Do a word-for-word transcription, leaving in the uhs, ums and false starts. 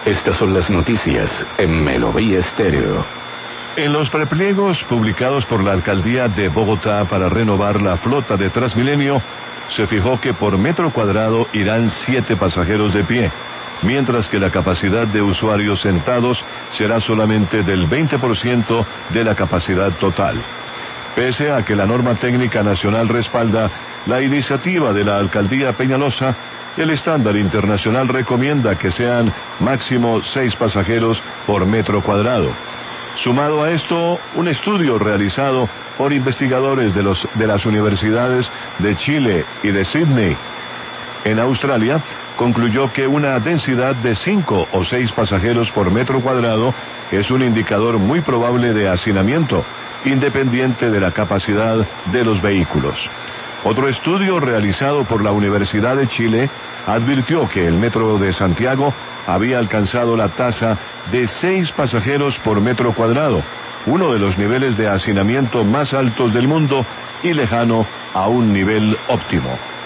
Estas son las noticias en Melodía Estéreo. En los prepliegos publicados por la Alcaldía de Bogotá para renovar la flota de Transmilenio, se fijó que por metro cuadrado irán siete pasajeros de pie, mientras que la capacidad de usuarios sentados será solamente del veinte por ciento de la capacidad total. Pese a que la norma técnica nacional respalda la iniciativa de la Alcaldía Peñalosa, el estándar internacional recomienda que sean máximo seis pasajeros por metro cuadrado. Sumado a esto, un estudio realizado por investigadores de, los, de las universidades de Chile y de Sydney, en Australia, concluyó que una densidad de cinco o seis pasajeros por metro cuadrado es un indicador muy probable de hacinamiento, independiente de la capacidad de los vehículos. Otro estudio realizado por la Universidad de Chile advirtió que el metro de Santiago había alcanzado la tasa de seis pasajeros por metro cuadrado, uno de los niveles de hacinamiento más altos del mundo y lejano a un nivel óptimo.